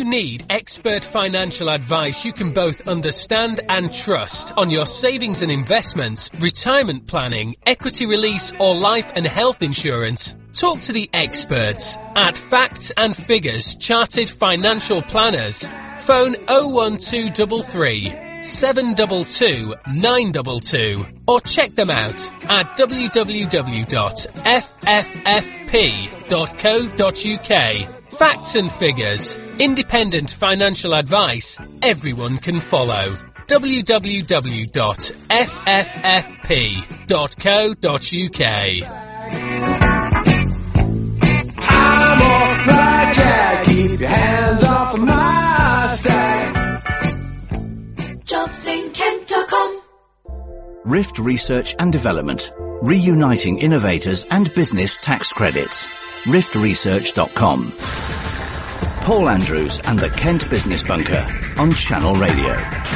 you need expert financial advice you can both understand and trust on your savings and investments, retirement planning, equity release or life and health insurance, talk to the experts at Facts and Figures Chartered Financial Planners. Phone 01233 722 922 or check them out at www.fffp.co.uk. Facts and Figures, independent financial advice everyone can follow. www.fffp.co.uk. I'm alright, Jack. Keep your hands off of my stack. JobsInKent.com. Rift Research and Development, reuniting innovators and business tax credits. riftresearch.com. Paul Andrews and the Kent Business Bunker on Channel Radio.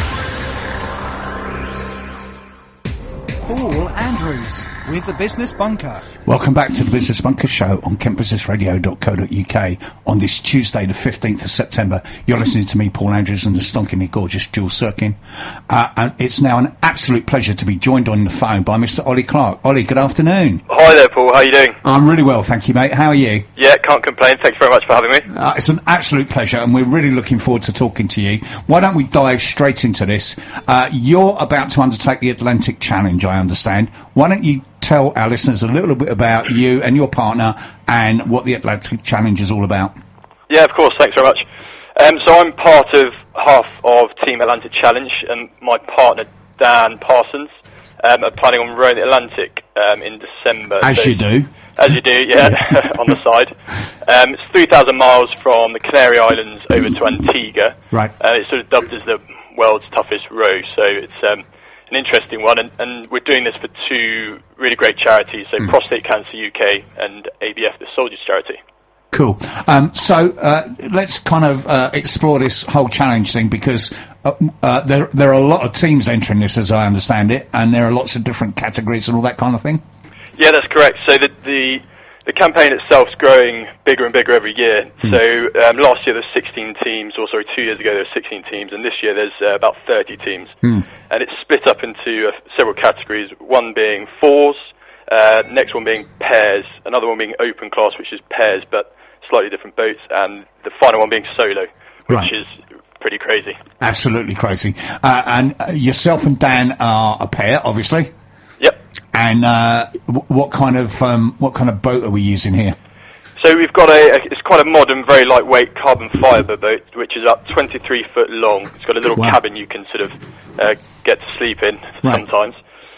Paul Andrews with the Business Bunker. Welcome back to the Business Bunker Show on kentbusinessradio.co.uk on this Tuesday, the 15th of September. You're listening to me, Paul Andrews, and the stonkingly gorgeous Jules Sirkin. And it's now an absolute pleasure to be joined on the phone by Mr. Ollie Clark. Ollie, good afternoon. Hi there, Paul. How are you doing? I'm really well, thank you, mate. How are you? Yeah, can't complain. Thanks very much for having me. It's an absolute pleasure, and we're really looking forward to talking to you. Why don't we dive straight into this? You're about to undertake the Atlantic Challenge, I understand. Why don't you tell our listeners a little bit about you and your partner and what the Atlantic Challenge is all about? Yeah, of course. Thanks very much. So I'm part of half of Team Atlantic Challenge, and my partner, Dan Parsons, are planning on rowing the Atlantic in December. As you do, yeah, on the side. It's 3,000 miles from the Canary Islands over to Antigua. Right. It's sort of dubbed as the world's toughest row, so it's an interesting one, and we're doing this for two really great charities, so Prostate Cancer UK and ABF, the Soldiers Charity. Cool. So let's kind of explore this whole challenge thing, because there are a lot of teams entering this, as I understand it, and there are lots of different categories and all that kind of thing. Yeah, that's correct. So the campaign itself is growing bigger and bigger every year. So last year there's 16 teams, or sorry, 2 years ago there were 16 teams, and this year there's about 30 teams. And it's split up into several categories, one being fours, next one being pairs, another one being open class, which is pairs but slightly different boats, and the final one being solo, which is pretty crazy. Absolutely crazy. And yourself and Dan are a pair, obviously. Yep. And what kind of boat are we using here? So we've got it's quite a modern, very lightweight carbon fibre boat, which is up 23 foot long. It's got a little cabin you can sort of get to sleep in sometimes.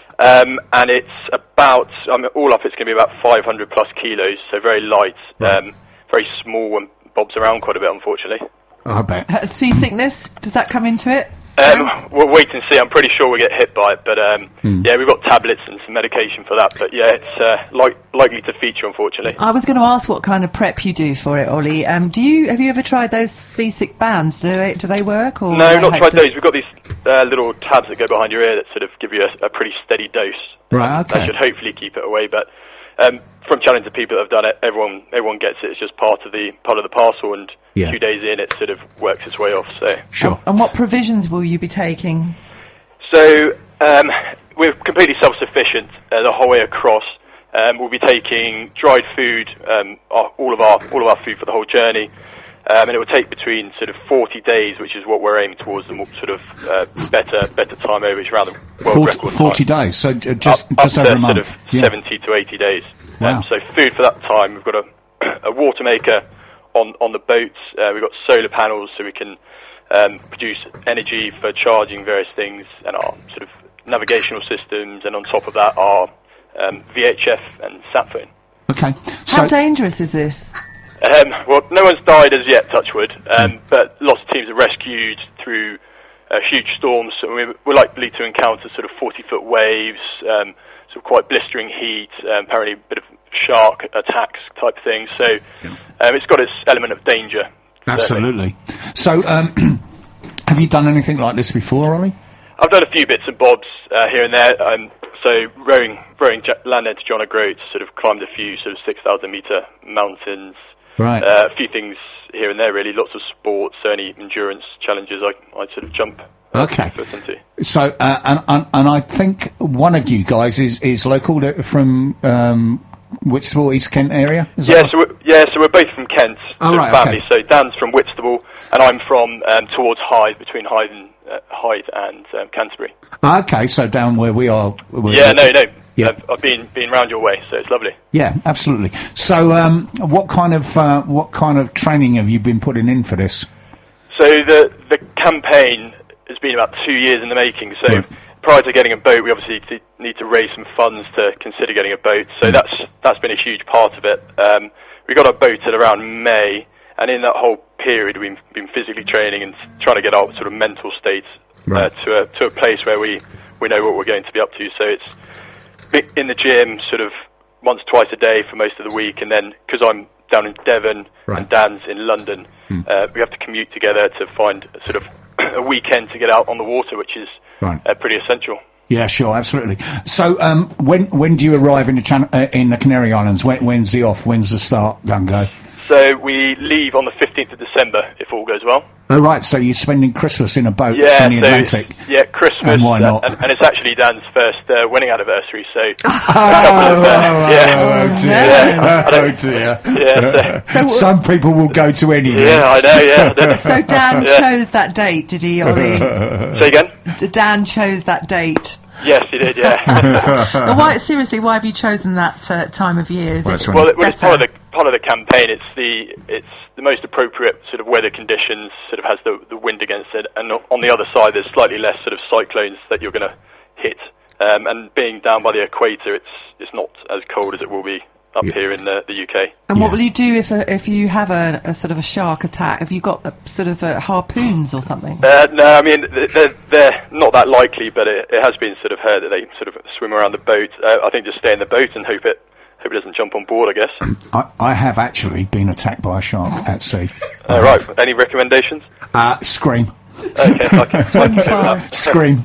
And it's about, all up it's going to be about 500 plus kilos, so very light, very small and bobs around quite a bit, unfortunately. I bet. Seasickness, does that come into it? We'll wait and see. I'm pretty sure we'll get hit by it, but yeah, we've got tablets and some medication for that. But yeah, it's likely to feature, unfortunately. I was going to ask what kind of prep you do for it, Ollie. Have you ever tried those seasick bands? Do they work? Or no, not tried those. We've got these little tabs that go behind your ear that sort of give you a pretty steady dose. Right. Okay. That should hopefully keep it away, but. From chatting to people that have done it, everyone gets it. It's just part of the parcel, and 2 days in, it sort of works its way off. So sure. And what provisions will you be taking? So we're completely self-sufficient the whole way across. We'll be taking dried food, all of our food for the whole journey, and it will take between sort of 40 days, which is what we're aiming towards, the more sort of better time over, which is around the world record 40 time. days, so just over a month. Sort of 70 to 80 days. Wow. So food for that time. We've got a water maker on the boats. We've got solar panels, so we can produce energy for charging various things, and our sort of navigational systems, and on top of that, our VHF and sat phone. Okay. How dangerous is this? Well, no one's died as yet, touch wood, but lots of teams are rescued through huge storms. So we're likely to encounter sort of 40-foot waves, sort of quite blistering heat, apparently a bit of shark attacks type thing. So it's got its element of danger. Absolutely. So have you done anything like this before, Ollie? I've done a few bits and bobs here and there. So rowing Landend to John O'Groats, sort of climbed a few sort of 6,000 metre mountains. Right. A few things here and there, really. Lots of sports, so any endurance challenges I'd sort of jump Okay. foot into. So, and I think one of you guys is local from Whitstable, East Kent area. Is that So we're both from Kent, Oh, sort of right, family. okay. So Dan's from Whitstable, and I'm from towards Hythe, between Hythe and Canterbury. Okay, so down where we are. No. Yeah. I've been round your way, so it's lovely. Yeah, absolutely. So, what kind of training have you been putting in for this? So the campaign has been about 2 years in the making. So Right. prior to getting a boat, we obviously need to raise some funds to consider getting a boat. So that's been a huge part of it. We got our boat at around May, and in that whole period, we've been physically training and trying to get our sort of mental state Right. to a place where we know what we're going to be up to. So it's in the gym sort of once, twice a day for most of the week, and then because I'm down in Devon Right. and Dan's in London, we have to commute together to find a sort of a weekend to get out on the water, which is Right. pretty essential. Yeah, sure, absolutely. So, when do you arrive in the Canary Islands? When's the off? When's the start? Go. So we leave on the 15th of December, if all goes well. Oh, right. So you're spending Christmas in a boat Yeah, in the Atlantic. Yeah, Christmas. And why not? And it's actually Dan's first wedding anniversary, so... Oh dear. Yeah, So- Some people will go to any Yeah, I lengths. know, yeah. So Dan chose that date, did he, Ollie? Say again? Dan chose that date. Yes, he did, yeah. But why, seriously, why have you chosen that time of year? Is Well, it it's when- Well, it's better? part of the campaign. It's the most appropriate sort of weather conditions. Sort of has the wind against it, and on the other side, there's slightly less sort of cyclones that you're going to hit. And being down by the equator, it's not as cold as it will be up here in the UK. And what will you do if you have a sort of a shark attack? Have you got sort of harpoons or something? No, I mean they're not that likely, but it has been sort of heard that they sort of swim around the boat. I think just stay in the boat and hope it doesn't jump on board, I guess. I have actually been attacked by a shark at sea. Right. Any recommendations? Scream. Okay. Okay. Swim fast. Scream.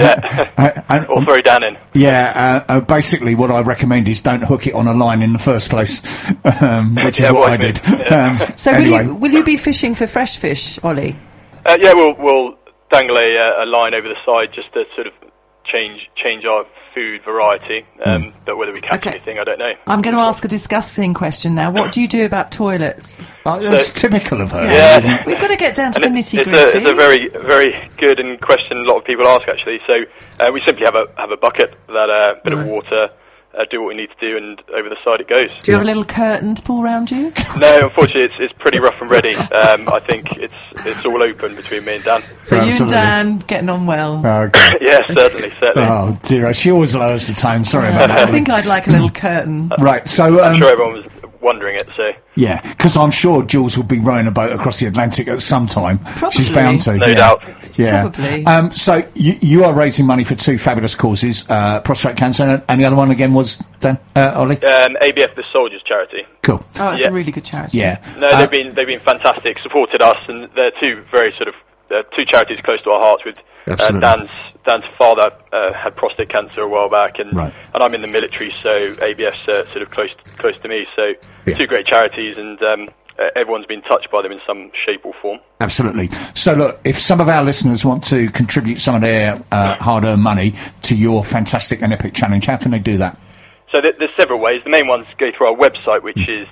Yeah. Or throw Dan in. Yeah, basically what I recommend is don't hook it on a line in the first place, which is Yeah, what well, I did. yeah. So anyway. will you be fishing for fresh fish, Ollie? Yeah, we'll dangle a line over the side just to sort of change our food variety. But whether we catch Okay. anything, I don't know. I'm going to ask a disgusting question now. What do you do about toilets? That's typical of her. Yeah. We've got to get down to the And nitty it's gritty. a very, very good and question a lot of people ask actually. So we simply have a bucket that bit of water, do what we need to do, and over the side it goes. Do you have a little curtain to pull round you? No, unfortunately, it's pretty rough and ready. I think it's all open between me and Dan. So you and Absolutely. Dan getting on well. Okay. Yeah, certainly. Oh dear, she always lowers the tone. Sorry about I that. think I'd like a little curtain. Right, so I'm sure everyone was wondering it. So yeah, because I'm sure Jules will be rowing a boat across the Atlantic at some time. Probably. She's bound to. no yeah. doubt. Yeah. Probably. So you are raising money for two fabulous causes: prostate cancer, and the other one again was Dan, Ollie. ABF the Soldiers Charity. Cool. Oh, it's Yeah. a really good charity. Yeah. No, they've been fantastic. Supported us, and they're two very sort of two charities close to our hearts. With Absolutely. Dan's father had prostate cancer a while back, and Right. I'm in the military, so ABF's sort of close to me. So Yeah. two great charities, and everyone's been touched by them in some shape or form. Absolutely. So look, if some of our listeners want to contribute some of their hard-earned money to your fantastic and epic challenge, how can they do that? So there's several ways. The main ones go through our website, which is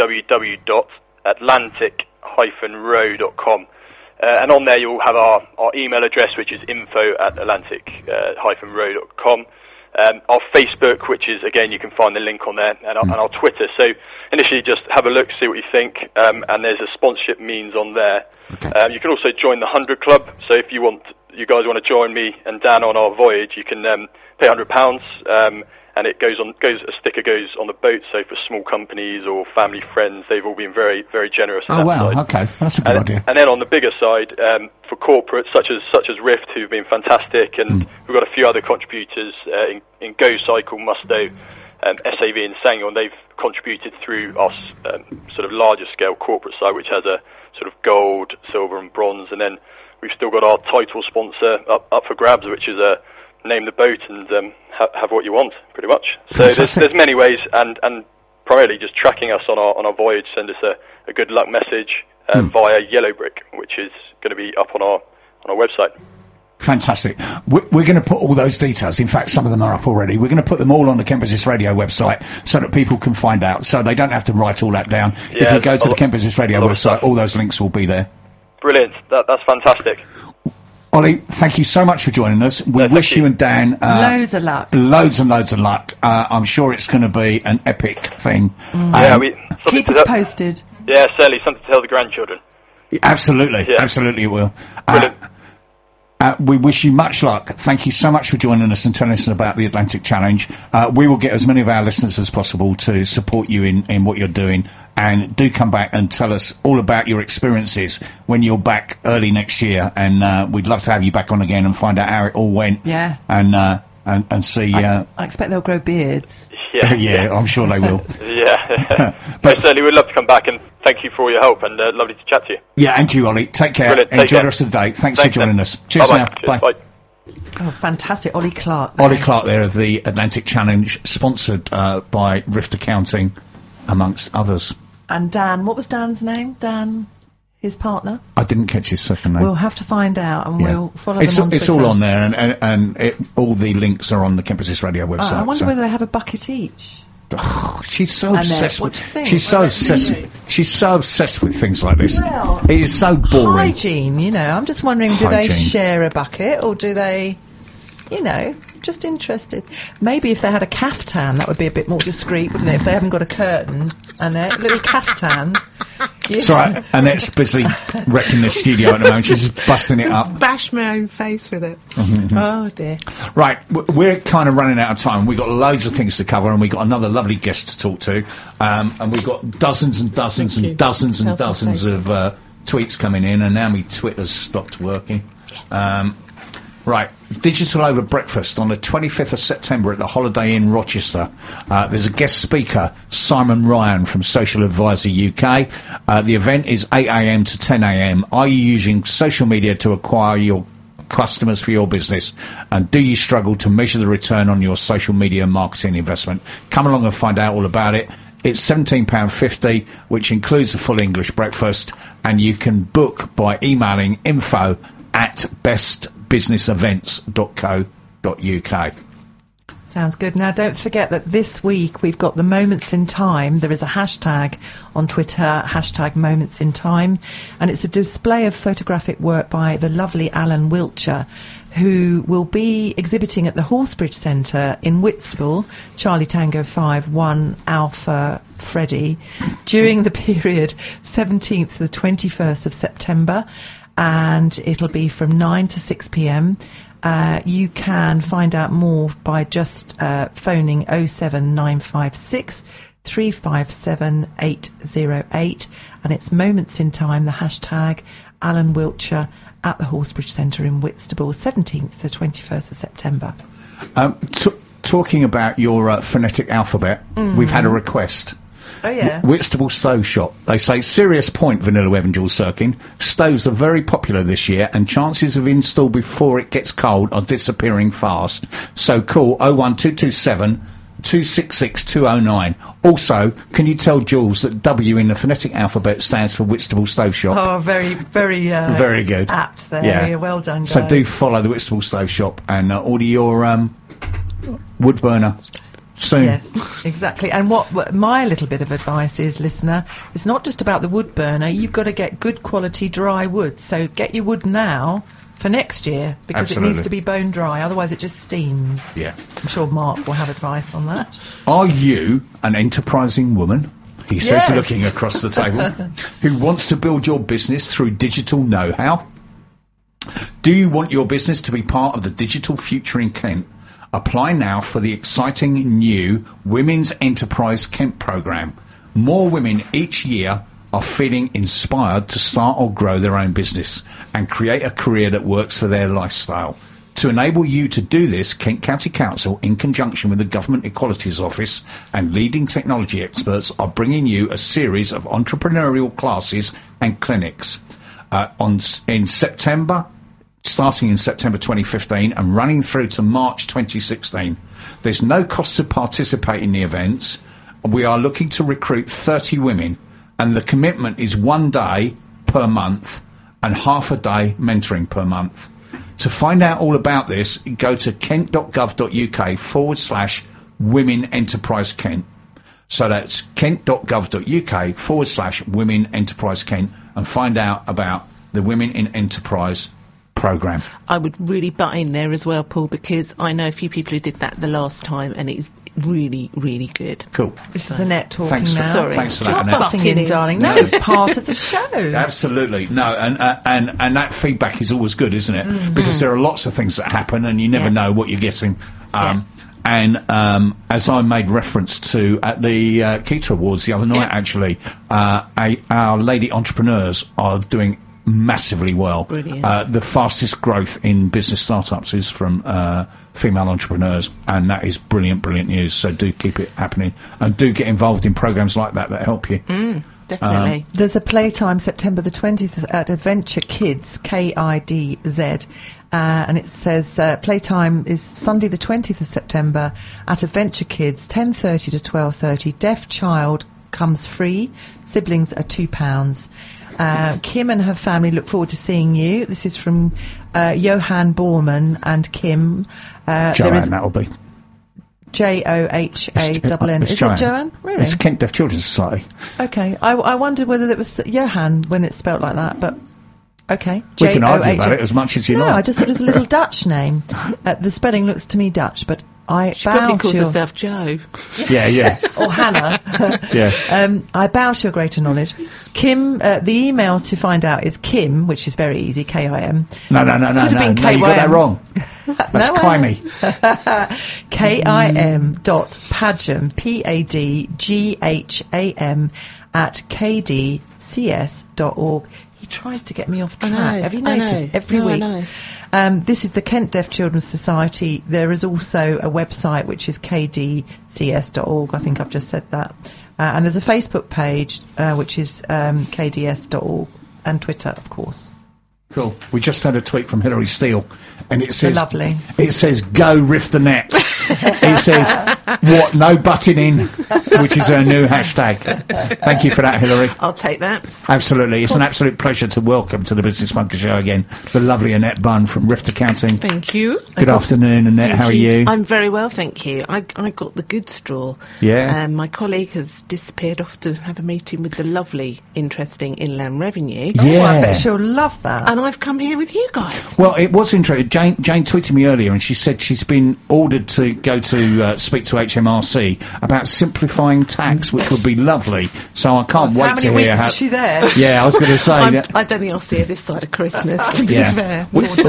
www.atlantic-row.com. And on there you'll have our email address, which is info@atlantic-row.com. Our Facebook, which is, again, you can find the link on there, and our Twitter. So initially just have a look, see what you think, and there's a sponsorship means on there. Okay. You can also join the 100 Club. So if you guys want to join me and Dan on our voyage, you can pay £100, and a sticker goes on the boat. So for small companies or family friends, they've all been very, very generous. on Oh that wow, side. okay, that's a good idea. And then on the bigger side, for corporates such as Rift, who've been fantastic, and we've got a few other contributors in Go Cycle, Musto, SAV, and Sangyon. They've contributed through our sort of larger scale corporate side, which has a sort of gold, silver, and bronze. And then we've still got our title sponsor up for grabs, which is name the boat and have what you want, pretty much. So Fantastic. there's many ways, and primarily just tracking us on our voyage. Send us a good luck message via Yellow Brick, which is going to be up on our website. Fantastic. We're going to put all those details. In fact, some of them are up already. We're going to put them all on the Kent Business Radio website so that people can find out, so they don't have to write all that down. Yeah, if you go to the Kent Business Radio website, all those links will be there. Brilliant. That's fantastic. Ollie, thank you so much for joining us. We wish you and Dan loads of luck. Loads and loads of luck. I'm sure it's going to be an epic thing. Keep us posted. Yeah, certainly something to tell the grandchildren. Absolutely, absolutely it will. Brilliant. We wish you much luck. Thank you so much for joining us and telling us about the Atlantic Challenge. We will get as many of our listeners as possible to support you in what you're doing. And do come back and tell us all about your experiences when you're back early next year. And we'd love to have you back on again and find out how it all went. Yeah. And see. I expect they'll grow beards. Yeah, I'm sure they will. But certainly we'd love to come back, and thank you for all your help, and lovely to chat to you. Yeah, and you, Ollie. Take care. Brilliant. Enjoy the rest of the day. Thanks for joining us. Cheers Bye-bye. now. Cheers. Bye. Oh, fantastic. Ollie Clark. Ollie Clark there of the Atlantic Challenge, sponsored by Rift Accounting, amongst others. And Dan, what was Dan's name? Dan, his partner? I didn't catch his second name. We'll have to find out, and we'll follow them on Twitter. It's all on there, and all the links are on the Kent Business Radio website. I wonder whether they have a bucket each. Oh, she's so obsessed with. She's so obsessed with things like this. Well, it is so boring. Hygiene, I'm just wondering, do they share a bucket, or do they, just interested. Maybe if they had a caftan, that would be a bit more discreet, wouldn't it? If they haven't got a curtain and a little caftan. That's right. Annette's busy wrecking the studio at the moment. She's just busting it up. Bash my own face with it. Oh dear. Right, we're kind of running out of time. We've got loads of things to cover, and we've got another lovely guest to talk to. And we've got dozens and dozens and dozens and dozens of tweets coming in, and now my Twitter's stopped working. Right, Digital Over Breakfast on the 25th of September at the Holiday Inn, Rochester. There's a guest speaker, Simon Ryan from Social Advisor UK. The event is 8 a.m. to 10 a.m. Are you using social media to acquire your customers for your business? And do you struggle to measure the return on your social media marketing investment? Come along and find out all about it. It's £17.50, which includes a full English breakfast, and you can book by emailing info@bestbusinessevents.co.uk. Sounds good. Now, don't forget that this week we've got the Moments in Time. There is a hashtag on Twitter, hashtag Moments in Time, and it's a display of photographic work by the lovely Alan Wiltshire, who will be exhibiting at the Horsebridge Centre in Whitstable, Charlie Tango 5, 1 Alpha Freddy, during the period 17th to the 21st of September, and it'll be from 9 to 6 p.m. You can find out more by just phoning 07956 357 808, and it's Moments in Time, the hashtag Alan Wiltshire at the Horsebridge Centre in Whitstable, 17th to 21st of September. Talking about your phonetic alphabet, we've had a request. Oh, yeah. Whitstable Stove Shop. They say, serious point, Vanilla Web and Jules Sirkin. Stoves are very popular this year, and chances of install before it gets cold are disappearing fast. So call 01227 266 209. Also, can you tell Jules that W in the phonetic alphabet stands for Whitstable Stove Shop? Oh, very, very, very good. Apt there. Yeah. Well done, guys. So do follow the Whitstable Stove Shop and order your wood burner soon. Yes, exactly. And what my little bit of advice is, listener, it's not just about the wood burner. You've got to get good quality dry wood. So get your wood now for next year, because it needs to be bone dry, otherwise it just steams. Yeah. I'm sure Mark will have advice on that. Are you an enterprising woman, he says, looking across the table, who wants to build your business through digital know-how? Do you want your business to be part of the digital future in Kent? Apply now for the exciting new Women's Enterprise Kent programme. More women each year are feeling inspired to start or grow their own business and create a career that works for their lifestyle. To enable you to do this, Kent County Council, in conjunction with the Government Equalities Office and leading technology experts, are bringing you a series of entrepreneurial classes and clinics starting in September 2015 and running through to March 2016. There's no cost to participate in the events, We are looking to recruit 30 women, and the commitment is 1 day per month and half a day mentoring per month. To find out all about this, go to kent.gov.uk/Women Enterprise Kent. So that's kent.gov.uk/Women Enterprise Kent, and find out about the Women in Enterprise programme. I would really butt in there as well, Paul, because I know a few people who did that the last time, and it is really, really good. Cool. This is Annette talking Thanks for, now. Sorry. Thanks for that, Not Annette. butting in, darling. No, part of the show. Absolutely. No, and that feedback is always good, isn't it? Because there are lots of things that happen and you never know what you're getting. And as I made reference to at the Keita Awards the other night, actually, our lady entrepreneurs are doing massively well. Brilliant. The fastest growth in business startups is from female entrepreneurs, and that is brilliant news. So do keep it happening, and do get involved in programs like that help you. Definitely. There's a playtime September the 20th at Adventure Kids, KIDZ, and it says playtime is Sunday the 20th of September at Adventure Kids, 10:30 to 12:30. Deaf child comes free. Siblings are £2. Kim and her family look forward to seeing you. This is from Johan Borman and Kim. Joanne, that'll be. Johann. It's Is Joanne. it Joanne? Really? It's Kent Deaf Children's Society. Okay. I wondered whether it was Johan when it's spelt like that, but okay. We can argue Johann. about it as much as you No, like. I just thought it was a little Dutch name. The spelling looks to me Dutch, but I She bow probably to calls your... herself Joe. Yeah. or Hannah. Yeah. I bow to your greater knowledge. Kim, the email to find out is Kim, which is very easy, K-I-M. No, Could have been you got that wrong. That's Kimey. KIM.Padgham, P-A-D-G-H-A-M @kdcs.org. He tries to get me off track. know, Have you I noticed? know. Every No, I week. know. This is the Kent Deaf Children's Society. There is also a website which is kdcs.org. I think I've just said that. And there's a Facebook page which is kds.org, and Twitter, of course. Cool. We just had a tweet from Hilary Steele, and it says, Lovely. It says, "Go riff the net." It says, "What? No butting in," which is her new hashtag. Thank you for that, Hilary. I'll take that. Absolutely, it's an absolute pleasure to welcome to the Business Bunker Show again the lovely Annette Bunn from Rift Accounting. Thank you. Good afternoon, Annette. Thank How are you? I'm very well, thank you. I got the good straw. Yeah. My colleague has disappeared off to have a meeting with the lovely, interesting Inland Revenue. Oh, I Yeah. bet she'll love that. And I've come here with you guys. Well, it was interesting. Jane tweeted me earlier, and she said she's been ordered to go to speak to HMRC about simplifying tax, which would be lovely. So I can't wait How many to hear weeks how. is she there? Yeah, I was going to say that. I don't think I'll see her this side of Christmas, to be Yeah. fair.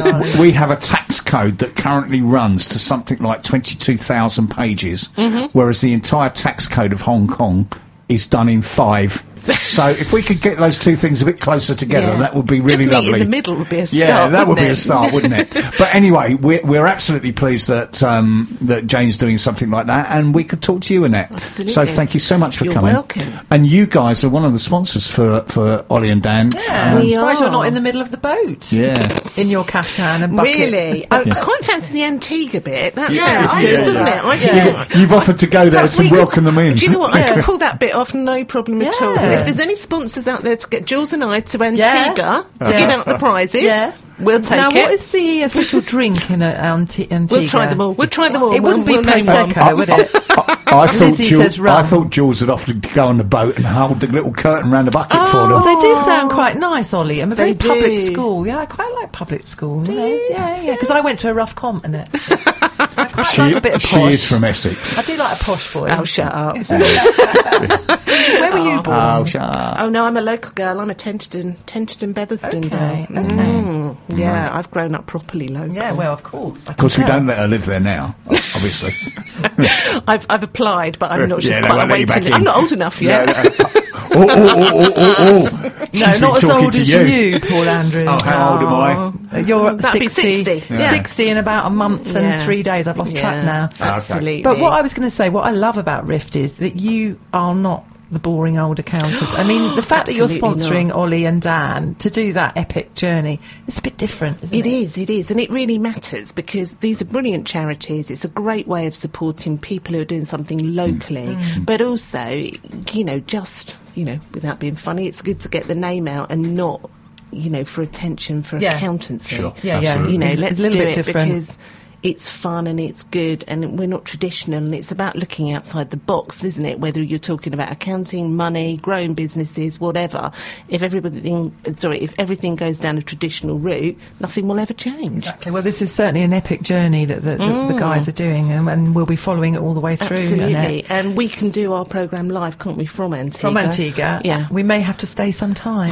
We have a tax code that currently runs to something like 22,000 pages, whereas the entire tax code of Hong Kong is done in 5. So if we could get those two things a bit closer together, Yeah. that would be really Just meet lovely. in the middle would be a start. Yeah, that would be wouldn't a it? start, wouldn't it? But anyway, we're absolutely pleased that that Jane's doing something like that, and we could talk to you, Annette. Absolutely. So thank you so much for You're coming. welcome. And you guys are one of the sponsors for Ollie and Dan. Yeah, I'm We surprised you're are. not in the middle of the boat. Yeah. In your caftan and bucket. Really? I quite fancy the Antigua bit. That Yeah, sounds I good, do. doesn't it? I Yeah. think. You've offered to go there Perhaps to we could- welcome them in. Do you know what? I could pull that bit off, no problem at all. Yeah. If there's any sponsors out there to get Jules and I to Antigua to Yeah. give out the prizes, Yeah. we'll take Now, it. what is the official drink in Antigua? We'll try them all. We'll try them all. It wouldn't We'll be name one. Prosecco, would it? I thought Lizzie says rum. I thought Jules had offered to go on the boat and hold the little curtain round the bucket for Well, them. they do sound quite nice, Ollie. I'm a very They public do. school. Yeah, I quite like public school. You know? Yeah. Because I went to a rough comp in it. So I quite like a bit of She posh. is from Essex. I do like a posh boy. Oh, shut up. Where were you born? Oh, shut up. Oh, no, I'm a local girl. I'm a Tenterden Betherston Okay, girl. Yeah, I've grown up properly local. Yeah, well, of course. Of course, we don't let her live there now, obviously. I've applied, but I'm not Yeah, just they quite won't let you waiting. back in. I'm not old enough yet. Oh. No, She's not as been talking old to as you, Paul Andrews. Oh, how old am I? You're That'd be 60. 60. Yeah. 60 in about a month and Yeah. 3 days. I've lost track now. Absolutely. But what I was going to say, what I love about Rift is that you are not the boring old accountants. I mean, the fact that you're Absolutely sponsoring not. Ollie and Dan to do that epic journey, it's a bit different, isn't it? It is, and it really matters because these are brilliant charities. It's a great way of supporting people who are doing something locally, but also, without being funny, it's good to get the name out and not, for attention for Yeah. accountancy. Sure. Yeah, Absolutely. It's Let's a little do bit it different. because it's fun and it's good and we're not traditional, and it's about looking outside the box, isn't it? Whether you're talking about accounting, money, growing businesses, whatever. If everything goes down a traditional route, nothing will ever change. Exactly. Well, this is certainly an epic journey that the guys are doing, and we'll be following it all the way through. Absolutely. Annette. And we can do our programme live, can't we, from Antigua? From Antigua, Yeah. we may have to stay some time.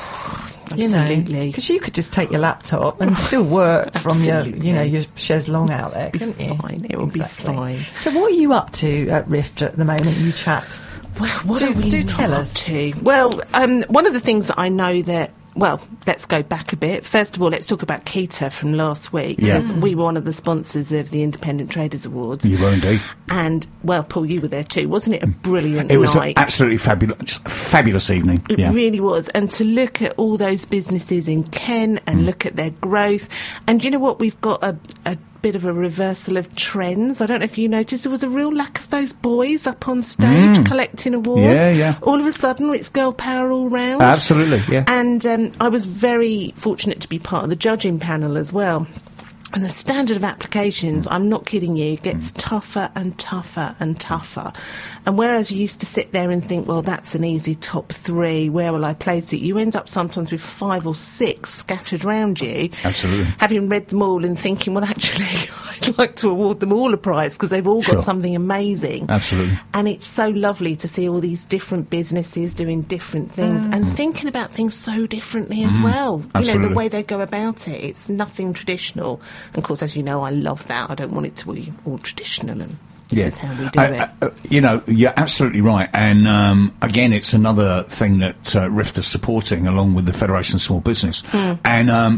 Absolutely. Because you could just take your laptop and still work from your, Absolutely. your chaise longue out there, couldn't you? Fine. It will be fine. So what are you up to at Rift at the moment, you chaps? Well, what Do- are we do not tell up us. to? Well, one of the things that I know that. Well, let's go back a bit. First of all, let's talk about Keita from last week. Yeah. Because we were one of the sponsors of the Independent Traders Awards. You were indeed. And, well, Paul, you were there too. Wasn't it a brilliant It was an night? absolutely fabulous evening. It Yeah. really was. And to look at all those businesses in Kent and look at their growth. And you know what? We've got a bit of a reversal of trends. I don't know if you noticed, there was a real lack of those boys up on stage collecting awards. Yeah, yeah. All of a sudden, it's girl power all round. Absolutely, yeah. And I was very fortunate to be part of the judging panel as well. And the standard of applications, I'm not kidding you, gets tougher and tougher and tougher. And whereas you used to sit there and think, well, that's an easy top 3, where will I place it? You end up sometimes with 5 or 6 scattered round you. Absolutely. Having read them all and thinking, well, actually, I'd like to award them all a prize because they've all got Sure. something amazing. Absolutely. And it's so lovely to see all these different businesses doing different things and thinking about things so differently as well. You know, Absolutely. the way they go about it. It's nothing traditional. And of course, as you know, I love that. I don't want it to be all traditional and this is how we do it. You're absolutely right. And again, it's another thing that Rift is supporting along with the Federation of Small Business. And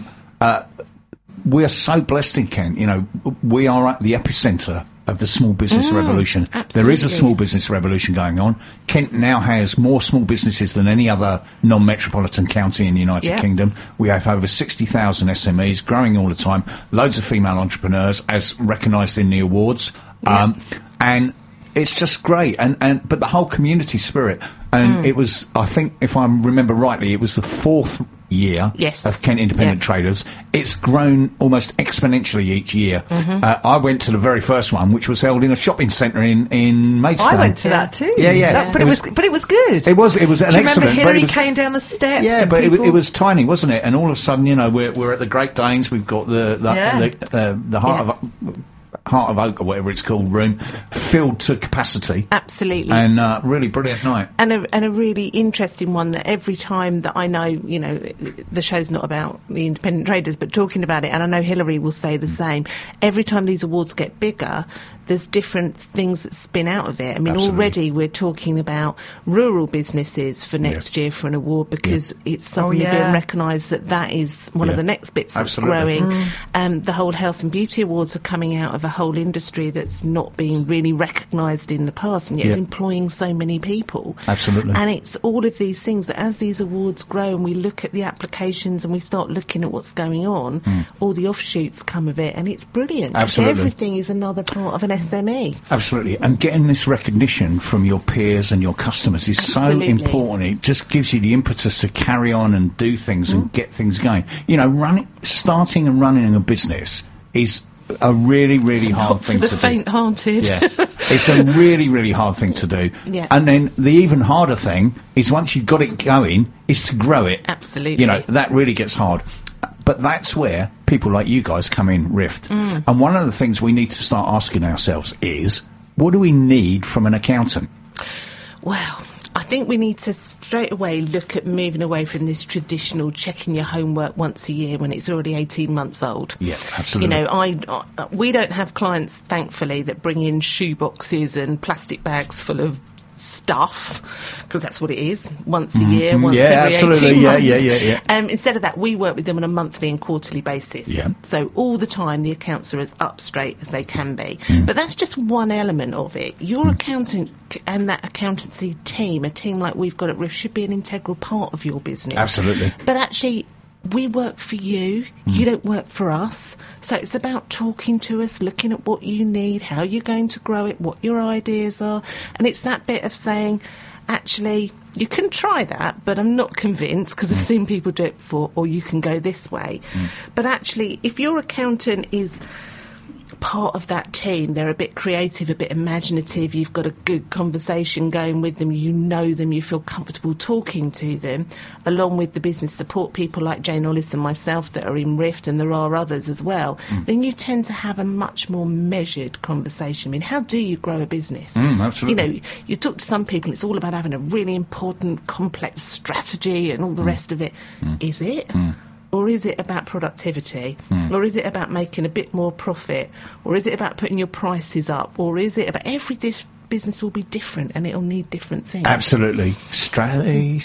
we are so blessed in Kent. You know, we are at the epicentre of the small business revolution. There is a absolutely. small business revolution going on. Kent now has more small businesses than any other non-metropolitan county in the United Yeah. Kingdom. We have over 60,000 SMEs growing all the time. Loads of female entrepreneurs as recognised in the awards. And it's just great. But the whole community spirit. And it was, I think, if I remember rightly, it was the 4th year Yes. of Kent Independent Traders. It's grown almost exponentially each year. I went to the very first one, which was held in a shopping centre in Maidstone. I went to that too. Yeah, yeah. But it was good. It was an Do you excellent. remember but Hillary it was- came down the steps? yeah, and but people... it was tiny, wasn't it? And all of a sudden, you know, we're at the Great Danes. We've got the Heart of Oak or whatever it's called room filled to capacity, Absolutely. and really brilliant night. And a really interesting one that every time that I know, you know, the show's not about the independent traders, but talking about it, and I know Hillary will say the same, every time these awards get bigger, there's different things that spin out of it. I mean, Absolutely. already we're talking about rural businesses for next year for an award because it's suddenly being recognised that is one of Yeah. the next bits that's Absolutely. growing. The whole health and beauty awards are coming out of a whole industry that's not been really recognised in the past, and yet it's Yeah. employing so many people. Absolutely. And it's all of these things that as these awards grow and we look at the applications and we start looking at what's going on, all the offshoots come of it, and it's brilliant. 'cause Absolutely. Everything is another part of an SME. Absolutely, and getting this recognition from your peers and your customers is Absolutely. so important. It just gives you the impetus to carry on and do things and get things going. You know, starting and running a business is a really, really hard Not thing for the to do. faint-hearted. Yeah, it's a really, really hard thing to do. Yeah. And then the even harder thing is once you've got it going, is to grow it. Absolutely. You know, that really gets hard. But that's where people like you guys come in, Rift. And one of the things we need to start asking ourselves is, what do we need from an accountant? Well, I think we need to straight away look at moving away from this traditional checking your homework once a year when it's already 18 months old. Yeah, absolutely. You know, we don't have clients, thankfully, that bring in shoe boxes and plastic bags full of stuff, because that's what it is, once a year, once Yeah, every absolutely. 18 months. Yeah. Instead of that, we work with them on a monthly and quarterly basis. Yeah. So all the time, the accounts are as up straight as they can be. But that's just one element of it. Your accountant and that accountancy team, a team like we've got at Rift, should be an integral part of your business. Absolutely. But actually, we work for you, you don't work for us. So it's about talking to us, looking at what you need, how you're going to grow it, what your ideas are. And it's that bit of saying, actually, you can try that, but I'm not convinced because I've seen people do it before, or you can go this way. But actually, if your accountant is part of that team, they're a bit creative, a bit imaginative, you've got a good conversation going with them, you know them, you feel comfortable talking to them, along with the business support people like Jane Ollis and myself that are in Rift, and there are others as well, then you tend to have a much more measured conversation. I mean, how do you grow a business? Absolutely. You know, you talk to some people, it's all about having a really important, complex strategy and all the rest of it. Is it? Or is it about productivity? Or is it about making a bit more profit? Or is it about putting your prices up? Or is it about every business will be different and it'll need different things? Absolutely. Strategy.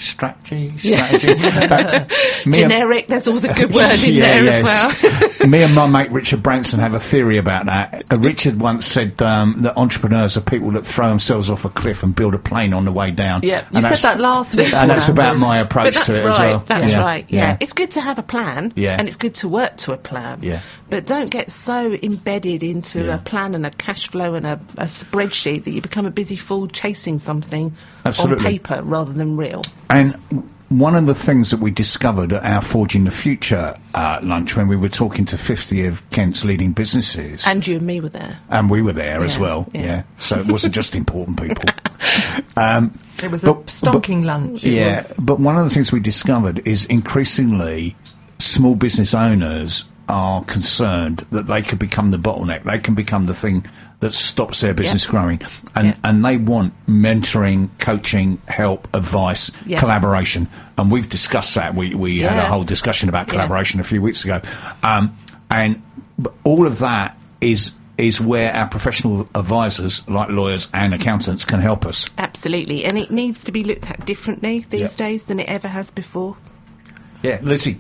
Generic, there's always a good word in there as well. Me and my mate Richard Branson have a theory about that. Richard once said that entrepreneurs are people that throw themselves off a cliff and build a plane on the way down. Yeah, you said that last week. And that's about my approach But to it that's as well. That's right. Yeah. It's good to have a plan, Yeah. and it's good to work to a plan. Yeah. But don't get so embedded into a plan and a cash flow and a spreadsheet that you become a busy fool chasing something Absolutely. on paper rather than real. And one of the things that we discovered at our Forging the Future lunch when we were talking to 50 of Kent's leading businesses. And you and me were there. And we were there as Yeah, well, yeah. So it wasn't just important people. It was a stonking lunch. Yeah, but one of the things we discovered is increasingly small business owners are concerned that they could become the bottleneck. They can become the thing that stops their business growing. And they want mentoring, coaching, help, advice, collaboration. And we've discussed that. We had a whole discussion about collaboration a few weeks ago. And all of that is where our professional advisors, like lawyers and accountants, can help us. Absolutely. And it needs to be looked at differently these days than it ever has before. Yeah, Lizzie.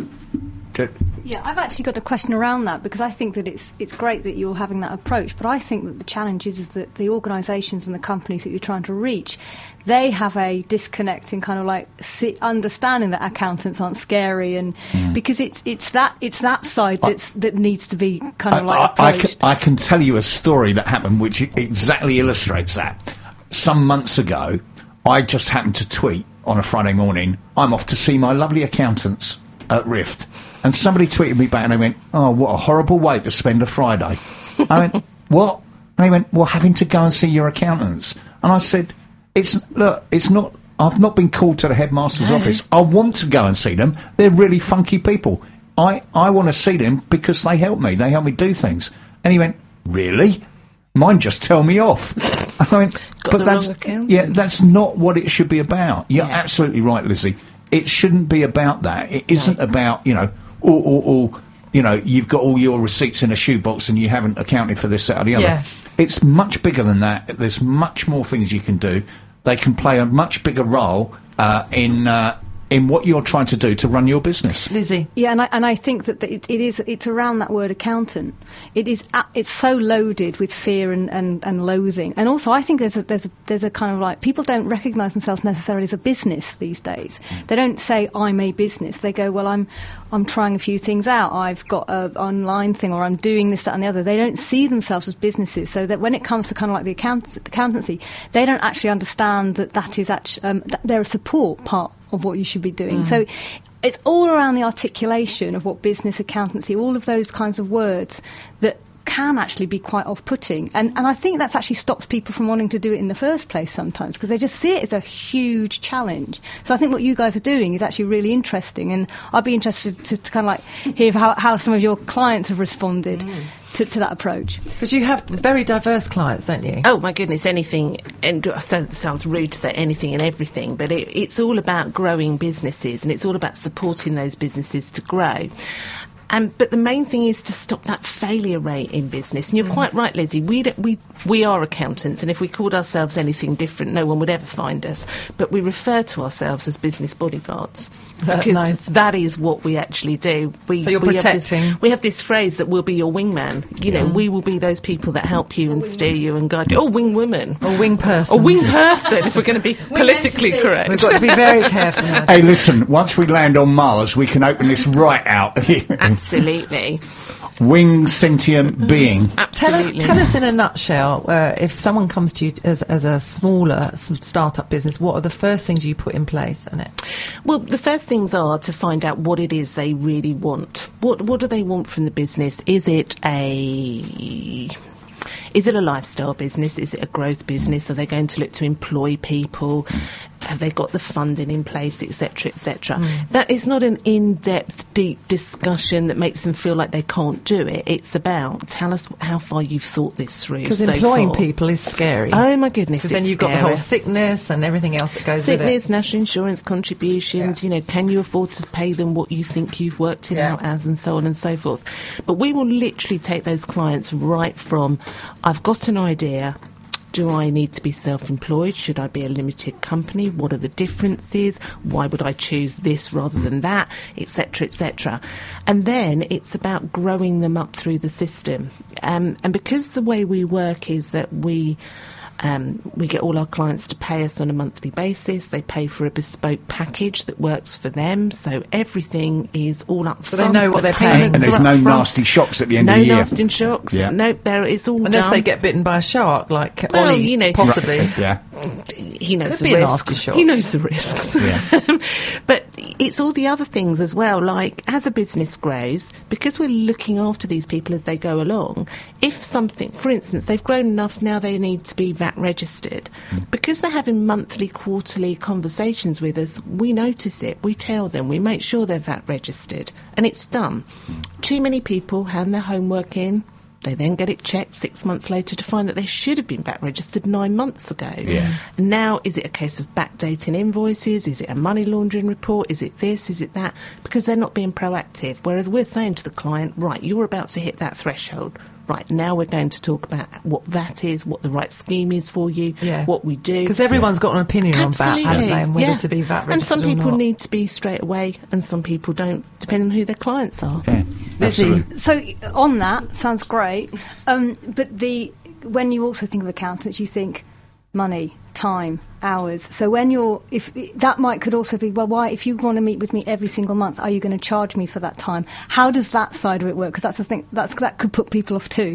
Yeah, I've actually got a question around that, because I think that it's great that you're having that approach, but I think that the challenge is that the organisations and the companies that you're trying to reach, they have a disconnect in kind of like understanding that accountants aren't scary, and because it's that side that needs to be kind of like approached. I can tell you a story that happened which exactly illustrates that. Some months ago, I just happened to tweet on a Friday morning, I'm off to see my lovely accountants at Rift. And somebody tweeted me back and they went, oh, what a horrible way to spend a Friday. I went, what? And they went, well, having to go and see your accountants. And I said, it's not, I've not been called to the headmaster's office. I want to go and see them. They're really funky people. I want to see them because they help me. They help me do things. And he went, really? Mine just tell me off. I went, but that's not what it should be about. You're absolutely right, Lizzie. It shouldn't be about that. It isn't about, you've got all your receipts in a shoebox and you haven't accounted for this, that or the other. Yeah. It's much bigger than that. There's much more things you can do. They can play a much bigger role in what you're trying to do to run your business. Lizzie. Yeah, and I think that it's around that word accountant. It's so loaded with fear and loathing, and also I think there's a kind of like, people don't recognise themselves necessarily as a business these days. They don't say I'm a business. They go, well, I'm trying a few things out. I've got an online thing, or I'm doing this, that, and the other. They don't see themselves as businesses. So that when it comes to kind of like the accountancy, they don't actually understand that is actually they're a support part of what you should be doing. So it's all around the articulation of what business, accountancy, all of those kinds of words that can actually be quite off-putting, and I think that's actually stops people from wanting to do it in the first place sometimes, because they just see it as a huge challenge. So I think what you guys are doing is actually really interesting, and I'd be interested to kind of like hear how some of your clients have responded to that approach. Because you have very diverse clients, don't you? Oh my goodness, anything, and it sounds rude to say anything and everything, but it's all about growing businesses, and it's all about supporting those businesses to grow. But the main thing is to stop that failure rate in business. And you're quite right, Lizzie. We are accountants, and if we called ourselves anything different, no one would ever find us. But we refer to ourselves as business bodyguards because that is what we actually do. So you're protecting. We have this phrase that we'll be your wingman. You know, we will be those people that help you and steer you and guide you. Or wing woman. Or wing person. Or wing person, if we're going to be politically correct. We've got to be very careful now. Hey, listen, once we land on Mars, we can open this right out. Absolutely. Wing sentient being. Absolutely. Tell us in a nutshell, if someone comes to you as a smaller startup business, what are the first things you put in place in it? Well, the first things are to find out what it is they really want. What do they want from the business? Is it a lifestyle business? Is it a growth business? Are they going to look to employ people? Have they got the funding in place, etc., etc.? That is not an in-depth, deep discussion that makes them feel like they can't do it. It's about, tell us how far you've thought this through. Because so employing far. people is scary. Oh my goodness, because then you've got the whole sickness and everything else that goes with it. Sickness, national insurance contributions, you know, can you afford to pay them what you think you've worked it out as, and so on and so forth. But we will literally take those clients right from, I've got an idea, do I need to be self-employed? Should I be a limited company? What are the differences? Why would I choose this rather than that? Etc., etc. And then it's about growing them up through the system. And because the way we work is that we get all our clients to pay us on a monthly basis. They pay for a bespoke package that works for them. So everything is all up front. So they know what they're paying. And there's no nasty shocks at the end of the year. No nasty shocks. Yeah. No, it's all Unless done. they get bitten by a shark, like Well, Ollie, you know, possibly. Yeah. He knows Could the be a risks. nasty shock. He knows the risks. Yeah. But it's all the other things as well. Like, as a business grows, because we're looking after these people as they go along, if something, for instance, they've grown enough now they need to be VAT registered, because they're having monthly, quarterly conversations with us, we notice it, we tell them, we make sure they're VAT registered, and it's done. Too many people hand their homework in, they then get it checked 6 months later to find that they should have been VAT registered 9 months ago. Yeah. And now, is it a case of backdating invoices? Is it a money laundering report? Is it this? Is it that? Because they're not being proactive. Whereas we're saying to the client, right, you're about to hit that threshold. Right, now we're going to talk about what VAT is, what the right scheme is for you, what we do. Because everyone's got an opinion Absolutely. on VAT, haven't they, and whether to be VAT registered. And some people or not. need to be straight away, and some people don't, depending on who their clients are. Yeah, absolutely. So on that, sounds great. But when you also think of accountants, you think money, time, hours. So when could also be, well, why, if you want to meet with me every single month, are you going to charge me for that time? How does that side of it work? Because that's the thing, that could put people off too.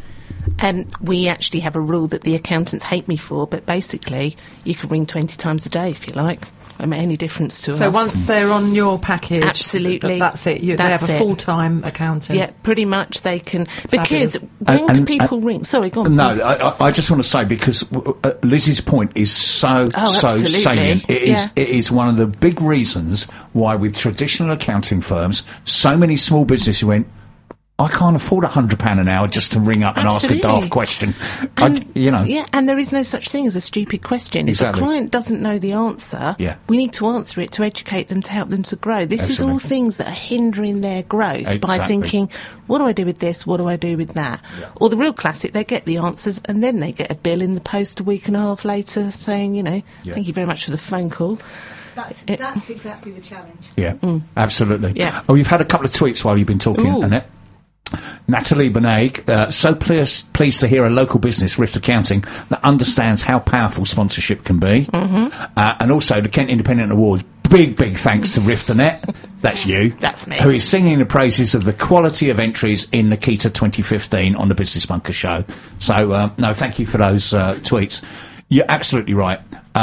We actually have a rule that the accountants hate me for, but basically you can ring 20 times a day if you like. Won't make any difference to us. So once they're on your package, absolutely, that's it. They have a full-time accountant. Yeah, pretty much they can. Because when people ring, sorry, go on. No, I just want to say, because Lizzie's point is so salient. It is one of the big reasons why with traditional accounting firms, so many small businesses went, I can't afford £100 an hour just to ring up and ask a daft question. Yeah, and there is no such thing as a stupid question. Exactly. If a client doesn't know the answer, we need to answer it to educate them, to help them to grow. This is all things that are hindering their growth by thinking, what do I do with this? What do I do with that? Yeah. Or the real classic, they get the answers and then they get a bill in the post a week and a half later saying, thank you very much for the phone call. That's exactly the challenge. Yeah, absolutely. Yeah. Oh, you've had a couple of tweets while you've been talking, Annette. Natalie Benag, so pleased to hear a local business, Rift Accounting, that understands how powerful sponsorship can be. And also the Kent Independent Awards, big thanks to Rift Annette, that's you. That's me. Who is singing the praises of the quality of entries in Nikita 2015 on the Business Bunker show. So, no, thank you for those tweets. You're absolutely right.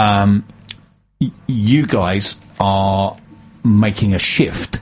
You guys are making a shift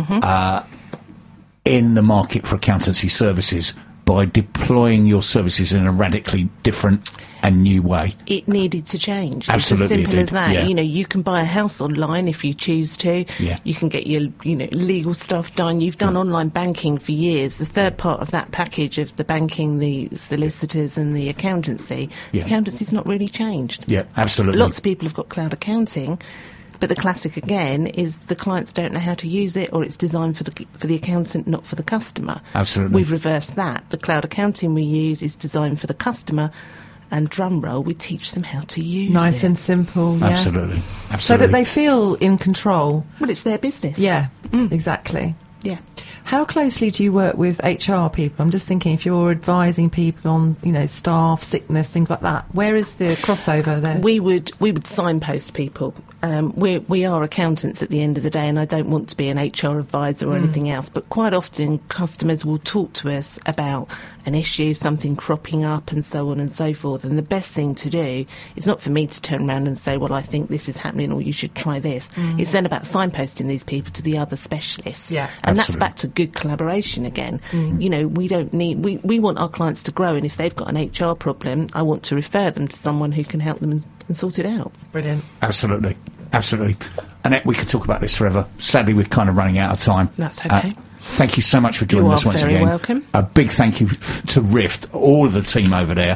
in the market for accountancy services by deploying your services in a radically different and new way. It needed to change. Absolutely, it's as simple as that. Yeah. You can buy a house online if you choose to. Yeah. You can get your legal stuff done. You've done online banking for years. The third part of that package of the banking, the solicitors and the accountancy, the accountancy's not really changed. Yeah, absolutely. Lots of people have got cloud accounting, But the classic again is the clients don't know how to use it, or it's designed for the accountant, not for the customer. Absolutely. We've reversed that. The cloud accounting we use is designed for the customer, and drum roll, we teach them how to use Nice it. and simple. Yeah. Absolutely. So that they feel in control. Well, it's their business. Yeah, exactly. Yeah. How closely do you work with HR people? I'm just thinking if you're advising people on, staff, sickness, things like that, where is the crossover there? We would signpost people. We are accountants at the end of the day, and I don't want to be an HR advisor or anything else, but quite often customers will talk to us about an issue, something cropping up, and so on and so forth. And the best thing to do is not for me to turn around and say, well, I think this is happening, or you should try this. It's then about signposting these people to the other specialists. Yeah, and absolutely. that's back to good collaboration again. We don't need, we want our clients to grow, and if they've got an HR problem, I want to refer them to someone who can help them and sort it out. Brilliant. Absolutely. Annette, we could talk about this forever. Sadly, we're kind of running out of time. That's okay. Thank you so much for joining You us are once very again. welcome. A big thank you to Rift, all of the team over there.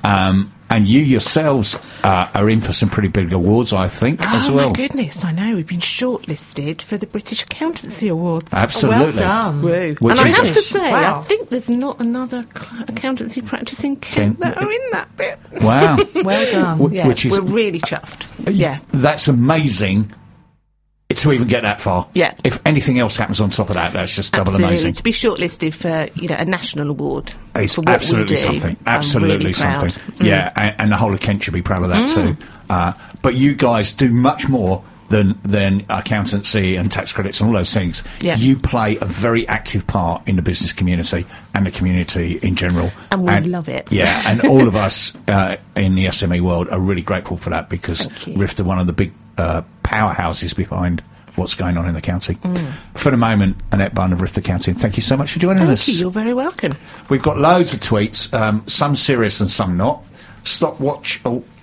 And you yourselves are in for some pretty big awards, I think, as well. Oh, my goodness, I know. We've been shortlisted for the British Accountancy Awards. Absolutely. Well done. Woo. Which And I is have a- to say, Wow. I think there's not another accountancy practice in Kent that are in that bit. Wow. Well done. Wh- which is We're really chuffed. Yeah. That's amazing to even get that far. Yeah. If anything else happens on top of that, that's just double Absolutely. amazing. To be shortlisted for, a national award. It's for what absolutely we do, something. I'm Absolutely really proud. something. Yeah, and the whole of Kent should be proud of that too. But you guys do much more than accountancy and tax credits and all those things. Yeah. You play a very active part in the business community and the community in general. And we love it. Yeah, and all of us in the SME world are really grateful for that, because Thank you. Rift are one of the big powerhouses behind what's going on in the county. For the moment, Annette Bunn of Rift Accounting, thank you so much for joining us. Thank you. You're very welcome. We've got loads of tweets, some serious and some not. Stopwatch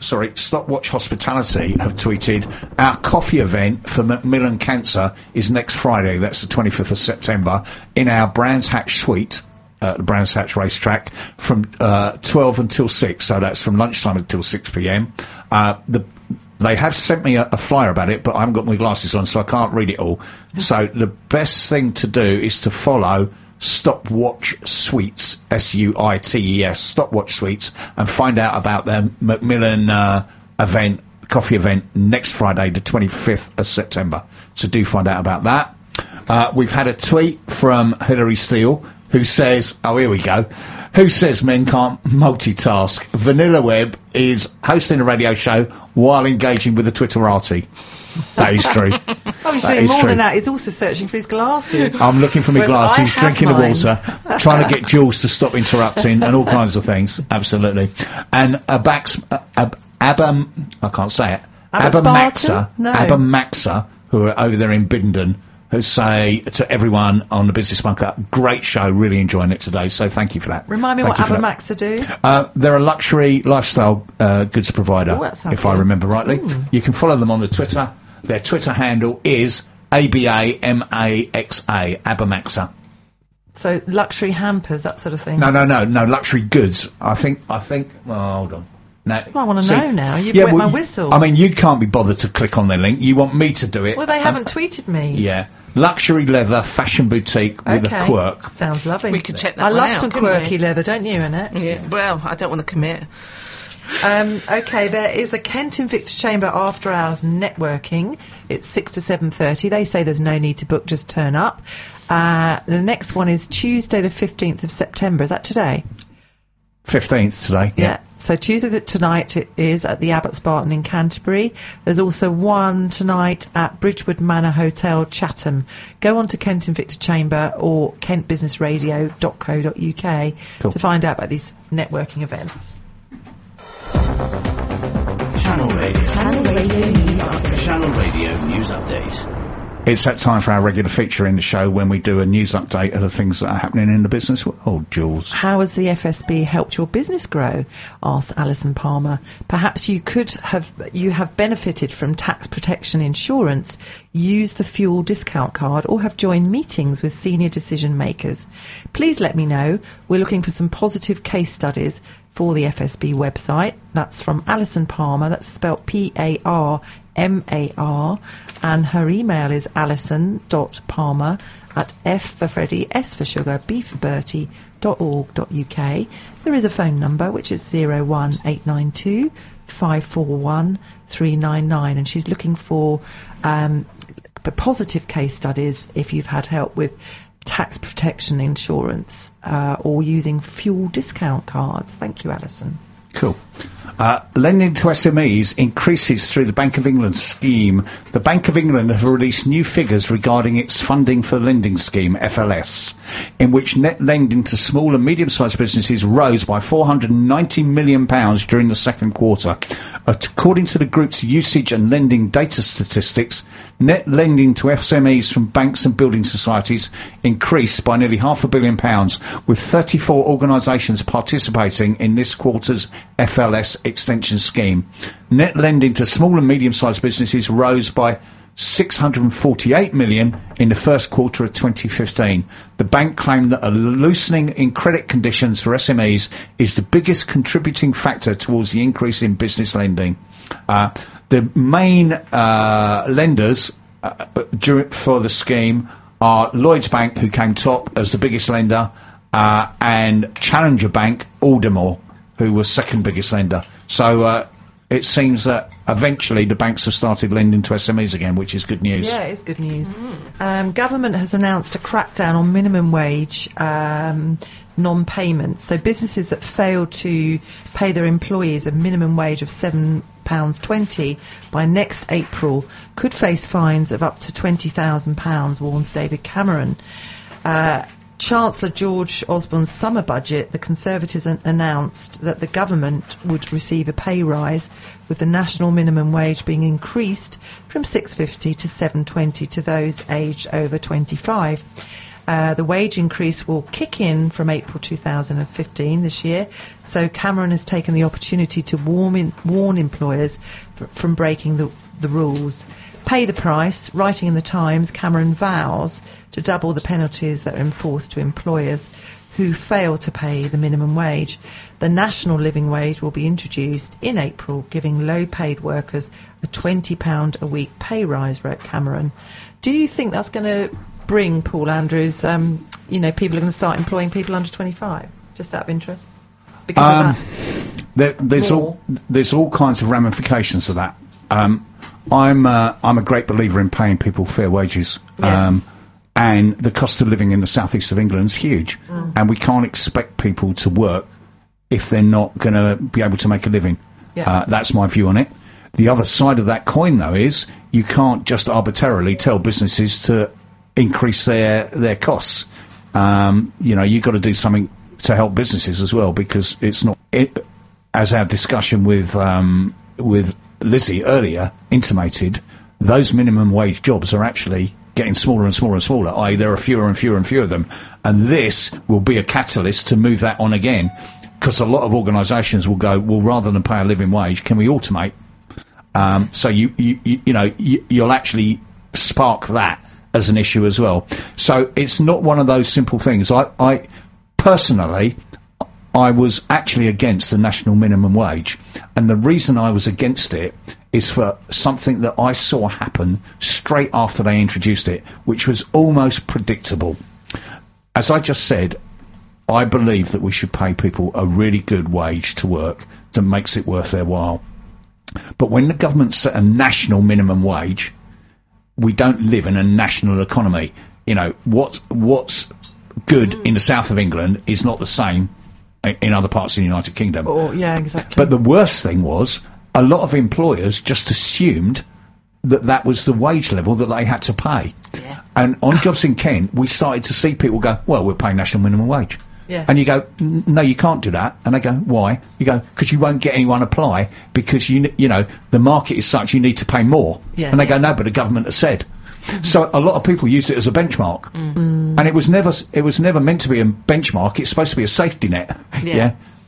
Hospitality have tweeted, our coffee event for Macmillan Cancer is next Friday, that's the 25th of September, in our Brands Hatch suite, the Brands Hatch racetrack, from 12 until 6, so that's from lunchtime until 6 p.m. They have sent me a flyer about it, but I haven't got my glasses on, so I can't read it all. So the best thing to do is to follow Stopwatch Suites, S-U-I-T-E-S, Stopwatch Suites, and find out about their Macmillan coffee event next Friday, the 25th of September. So do find out about that. We've had a tweet from Hilary Steele, who says, oh, here we go, who says men can't multitask? Vanilla Web is hosting a radio show while engaging with the Twitterati. That is true. Oh, he's That doing is more true. than that. He's also searching for his glasses. I'm looking for my Whereas I glasses, have drinking mine. the water, trying to get Jules to stop interrupting, and all kinds of things. Absolutely. And I can't say it. Abermaxa? No. Abermaxa, who are over there in Biddenden, who say to everyone on the Business Bunker, great show, really enjoying it today. So thank you for that. Remind me Thank what you for that. Abermaxa do. They're a luxury lifestyle goods provider, Oh, that sounds if I good. remember rightly. You can follow them on the Twitter. Their Twitter handle is ABAMAXA, Abermaxa. So luxury hampers, that sort of thing. No, luxury goods. I think, well, hold on. No, Well, I want to see, know now. You've wet my whistle. I mean, you can't be bothered to click on their link. You want me to do it. Well, they haven't tweeted me. Yeah. Luxury leather fashion boutique with Okay. a quirk. Sounds lovely. We could check that I one love out, some couldn't quirky we? leather, don't you, Annette? Yeah. Well, I don't want to commit. Okay, there is a Kent Invictus Chamber after hours networking. It's 6 to 7:30. They say there's no need to book, just turn up. The next one is Tuesday the 15th of September. Is that today? 15th today. Yeah. So Tuesday tonight it is at the Abbot Spartan in Canterbury. There's also one tonight at Bridgewood Manor Hotel, Chatham. Go on to Kent Invictus Chamber or kentbusinessradio.co.uk Cool. to find out about these networking events. Channel Radio. Channel Radio News Update. It's that time for our regular feature in the show when we do a news update of the things that are happening in the business world, Jules. How has the FSB helped your business grow? Asked Alison Palmer. Perhaps you have benefited from tax protection insurance, used the fuel discount card, or have joined meetings with senior decision makers. Please let me know. We're looking for some positive case studies. for the FSB website. That's from Alison Palmer. That's spelt Parmar, and her email is alison.palmer@F for Freddie, S for Sugar, B for Bertie .org.uk. There is a phone number which is 01892 541 399, and she's looking for positive case studies if you've had help with tax protection insurance or using fuel discount cards. Thank you, Alison. Cool. Lending to SMEs increases through the Bank of England scheme. The Bank of England have released new figures regarding its funding for lending scheme, FLS, in which net lending to small and medium-sized businesses rose by £490 million during the second quarter. According to the group's usage and lending data statistics, net lending to SMEs from banks and building societies increased by nearly £500 million, with 34 organisations participating in this quarter's FLS extension scheme. Net lending to small and medium-sized businesses rose by £648 million in the first quarter of 2015. The bank claimed that a loosening in credit conditions for SMEs is the biggest contributing factor towards the increase in business lending. The main lenders for the scheme are Lloyds Bank, who came top as the biggest lender, and Challenger Bank, Aldermore, who was second biggest lender. So it seems that eventually the banks have started lending to SMEs again, which is good news. Yeah, it's good news. Government has announced a crackdown on minimum wage non-payment. So businesses that fail to pay their employees a minimum wage of £7.20 by next April could face fines of up to £20,000, warns David Cameron. Chancellor George Osborne's summer budget, the Conservatives announced that the government would receive a pay rise, with the national minimum wage being increased from £6.50 to £7.20 to those aged over 25. The wage increase will kick in from April 2015 this year, so Cameron has taken the opportunity to warn employers from breaking the rules. Pay the price. Writing in the Times, Cameron vows to double the penalties that are enforced to employers who fail to pay the minimum wage. The national living wage will be introduced in April, giving low-paid workers a £20 a week pay rise, wrote Cameron. Do you think that's going to bring, Paul Andrews, people are going to start employing people under 25, just out of interest? Because of that? There's all kinds of ramifications to that. I'm a great believer in paying people fair wages. Yes. And the cost of living in the southeast of England is huge. And we can't expect people to work if they're not going to be able to make a living. Yeah. That's my view on it. The other side of that coin, though, is you can't just arbitrarily tell businesses to increase their costs. You've got to do something to help businesses as well, because it's not... as our discussion with Lizzie earlier intimated, those minimum wage jobs are actually getting smaller and smaller and smaller, i.e. there are fewer and fewer and fewer of them, and this will be a catalyst to move that on again, because a lot of organisations will go, well, rather than pay a living wage, can we automate? So you'll actually spark that as an issue as well. So it's not one of those simple things. I personally, I was actually against the national minimum wage, and the reason I was against it is for something that I saw happen straight after they introduced it, which was almost predictable. As I just said, I believe that we should pay people a really good wage to work that makes it worth their while. But when the government set a national minimum wage, we don't live in a national economy. What's good in the south of England is not the same in other parts of the United Kingdom. Oh, yeah, exactly. But the worst thing was, a lot of employers just assumed that was the wage level that they had to pay. Yeah. And on Jobs in Kent, we started to see people go, well, we'll pay national minimum wage. Yeah. And you go, no, you can't do that. And they go, why? You go, because you won't get anyone apply, because the market is such you need to pay more. Yeah. And they go, no, but the government has said. So a lot of people use it as a benchmark, and it was never meant to be a benchmark. It's supposed to be a safety net. Yeah.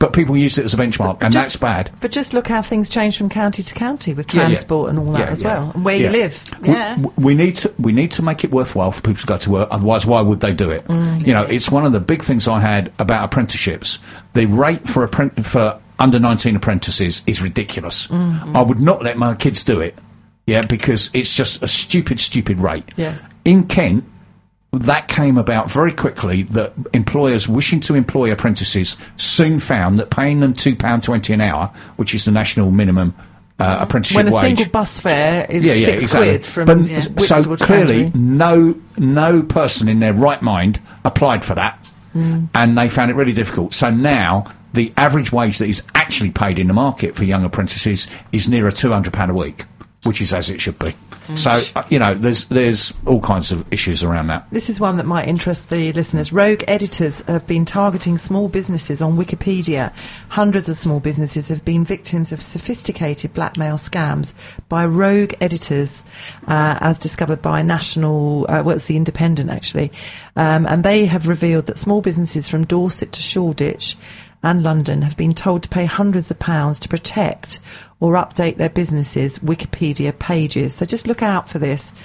but people use it as a benchmark, and that's bad. But just look how things change from county to county with Yeah, yeah. transport and all that Yeah, as yeah. well, and where Yeah. you live. We need to make it worthwhile for people to go to work. Otherwise, why would they do it? You know, it's one of the big things I had about apprenticeships. The rate for under 19 apprentices is ridiculous. I would not let my kids do it. Yeah, because it's just a stupid rate. Yeah. In Kent, that came about very quickly, that employers wishing to employ apprentices soon found that paying them £2.20 an hour, which is the national minimum apprenticeship When a wage. single bus fare is Yeah, £6 exactly. from But so Whitstable to clearly, Cantry. no person in their right mind applied for that, and they found it really difficult. So now the average wage that is actually paid in the market for young apprentices is nearer £200 a week, which is as it should be. So you know, there's all kinds of issues around that. This is one that might interest the listeners. Rogue editors have been targeting small businesses on Wikipedia. Hundreds of small businesses have been victims of sophisticated blackmail scams by rogue editors, as discovered by it's the Independent actually, and they have revealed that small businesses from Dorset to Shoreditch and London have been told to pay hundreds of pounds to protect or update their businesses' Wikipedia pages. So just look out for this.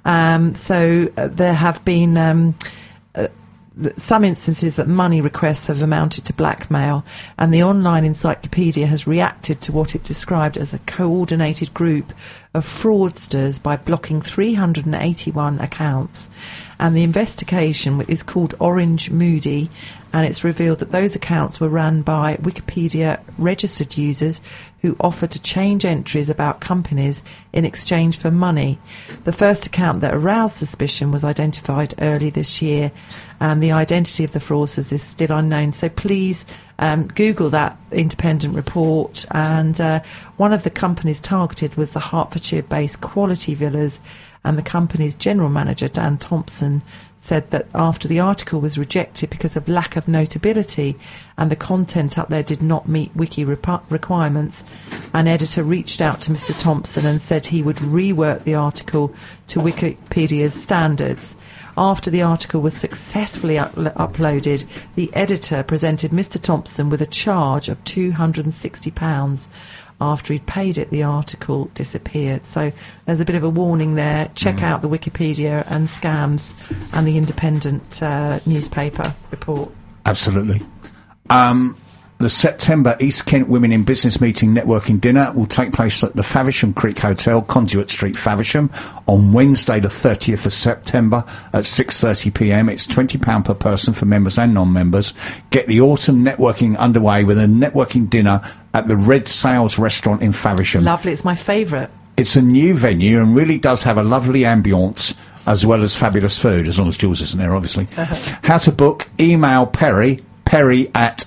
There have been some instances that money requests have amounted to blackmail, and the online encyclopedia has reacted to what it described as a coordinated group of fraudsters by blocking 381 accounts. And the investigation is called Orange Moody, and it's revealed that those accounts were run by Wikipedia registered users who offered to change entries about companies in exchange for money. The first account that aroused suspicion was identified early this year, and the identity of the fraudsters is still unknown. So please Google that Independent report. And one of the companies targeted was the Hertfordshire-based Quality Villas, and the company's general manager, Dan Thompson, said that after the article was rejected because of lack of notability and the content up there did not meet wiki requirements, an editor reached out to Mr. Thompson and said he would rework the article to Wikipedia's standards. After the article was successfully uploaded, the editor presented Mr. Thompson with a charge of £260. After he'd paid it, the article disappeared. So there's a bit of a warning there. Check out the Wikipedia and scams and the Independent newspaper report. Absolutely. The September East Kent Women in Business Meeting Networking Dinner will take place at the Faversham Creek Hotel, Conduit Street, Faversham, on Wednesday the 30th of September at 6:30pm. It's £20 per person for members and non-members. Get the autumn networking underway with a networking dinner at the Red Sails restaurant in Faversham. Lovely, it's my favourite. It's a new venue and really does have a lovely ambience as well as fabulous food, as long as Jules isn't there, obviously. How to book? Email Perry at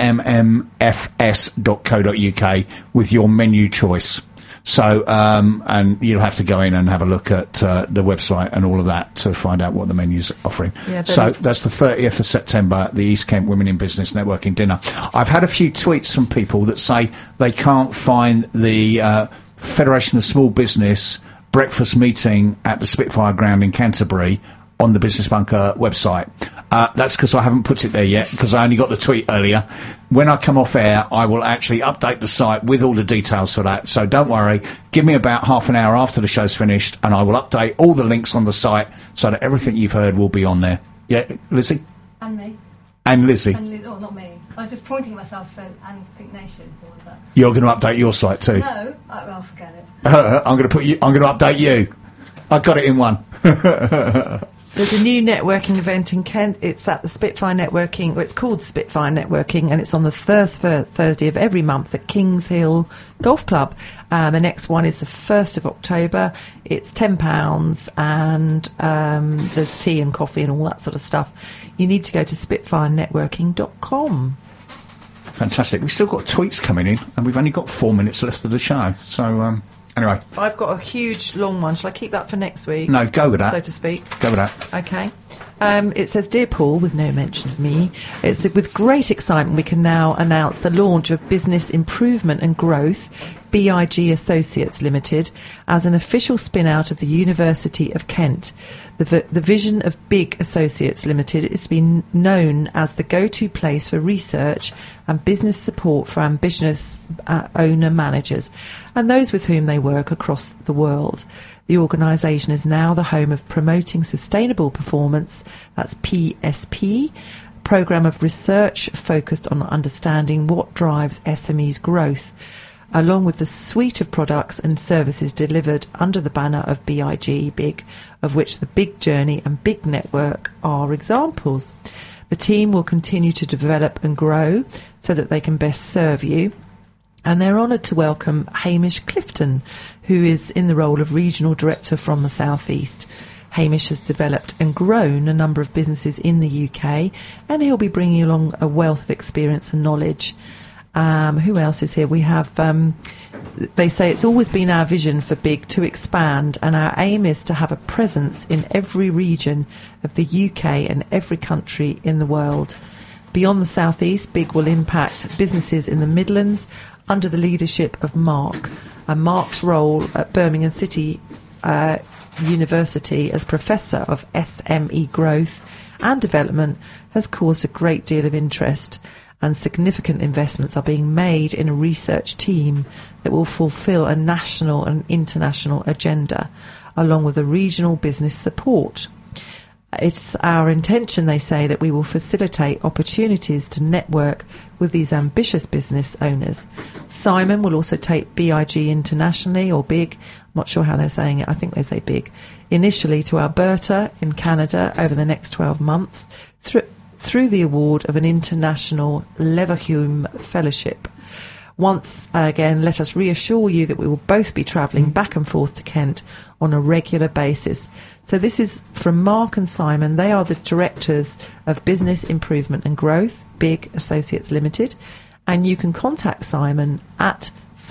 ammfs.co.uk with your menu choice. So, and you'll have to go in and have a look at the website and all of that to find out what the menu's offering. Yeah, so that's the 30th of September, the East Kent Women in Business Networking Dinner. I've had a few tweets from people that say they can't find the Federation of Small Business breakfast meeting at the Spitfire Ground in Canterbury on the Business Bunker website. That's because I haven't put it there yet, because I only got the tweet earlier. When I come off air, I will actually update the site with all the details for that. So don't worry. Give me about half an hour after the show's finished, and I will update all the links on the site so that everything you've heard will be on there. Yeah, Lizzie? And me. And Lizzie. Oh, not me. I was just pointing at myself, so, and Think Nation. What was that? You're going to update your site too? No. I'll forget it. I'm going to update you. I got it in one. There's a new networking event in Kent. It's at the Spitfire Networking, it's called Spitfire Networking, and it's on the first Thursday of every month at Kings Hill Golf Club. The next one is the 1st of October. It's £10, and there's tea and coffee and all that sort of stuff. You need to go to spitfirenetworking.com. Fantastic. We've still got tweets coming in, and we've only got 4 minutes left of the show. So, anyway. I've got a huge, long one. Shall I keep that for next week? No, go with that. So to speak. Go with that. Okay. It says, Dear Paul, with no mention of me, it's with great excitement we can now announce the launch of Business Improvement and Growth, BIG Associates Limited, as an official spin-out of the University of Kent. The vision of BIG Associates Limited is to be known as the go-to place for research and business support for ambitious owner-managers and those with whom they work across the world. The organisation is now the home of Promoting Sustainable Performance, that's PSP, programme of research focused on understanding what drives SMEs' growth, along with the suite of products and services delivered under the banner of BIG, of which the Big Journey and Big Network are examples. The team will continue to develop and grow so that they can best serve you. And they're honoured to welcome Hamish Clifton, who is in the role of Regional Director from the South East. Hamish has developed and grown a number of businesses in the UK, and he'll be bringing along a wealth of experience and knowledge. Who else is here? We have, they say it's always been our vision for BIG to expand, and our aim is to have a presence in every region of the UK and every country in the world. Beyond the South East, BIG will impact businesses in the Midlands under the leadership of Mark. And Mark's role at Birmingham City University as Professor of SME Growth and Development has caused a great deal of interest, and significant investments are being made in a research team that will fulfil a national and international agenda, along with a regional business support. It's our intention, they say, that we will facilitate opportunities to network with these ambitious business owners. Simon will also take BIG internationally, or BIG, I'm not sure how they're saying it, I think they say BIG, initially to Alberta in Canada over the next 12 months through the award of an international Leverhulme Fellowship. Once again, let us reassure you that we will both be travelling back and forth to Kent on a regular basis. So this is from Mark and Simon. They are the directors of Business Improvement and Growth, BIG Associates Limited, and you can contact Simon at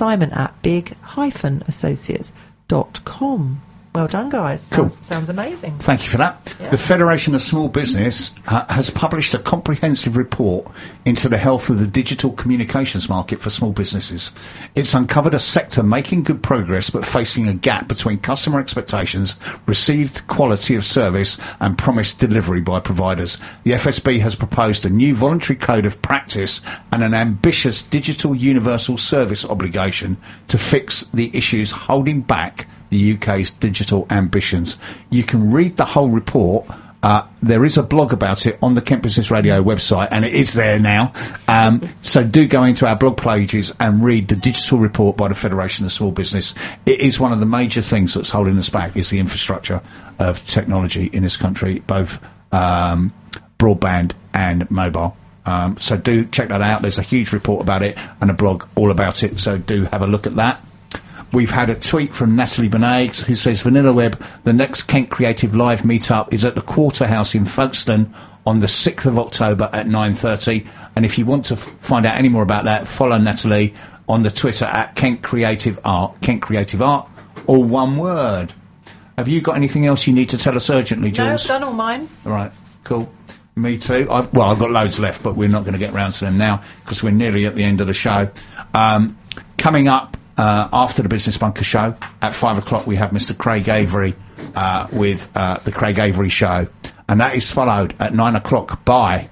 big-associates.com. Well done, guys. Sounds amazing. Thank you for that. Yeah. The Federation of Small Business has published a comprehensive report into the health of the digital communications market for small businesses. It's uncovered a sector making good progress but facing a gap between customer expectations, received quality of service and promised delivery by providers. The FSB has proposed a new voluntary code of practice and an ambitious digital universal service obligation to fix the issues holding back the UK's digital ambitions. You can read the whole report. There is a blog about it on the Kent Business Radio website, and it is there now. So do go into our blog pages and read the digital report by the Federation of Small Business. It is one of the major things that's holding us back, is the infrastructure of technology in this country, both broadband and mobile. So do check that out. There's a huge report about it and a blog all about it, so do have a look at that. We've had a tweet from Natalie Benags who says, Vanilla Web, the next Kent Creative Live meetup is at the Quarterhouse in Folkestone on the 6th of October at 9:30. And if you want to find out any more about that, follow Natalie on the Twitter at Kent Creative Art. Kent Creative Art, all one word. Have you got anything else you need to tell us urgently, Jules? No, I've done all mine. All right, cool. Me too. I've got loads left, but we're not going to get round to them now because we're nearly at the end of the show. Coming up, after the Business Bunker show at 5 o'clock, we have Mr. Craig Avery with the Craig Avery Show, and that is followed at 9 o'clock by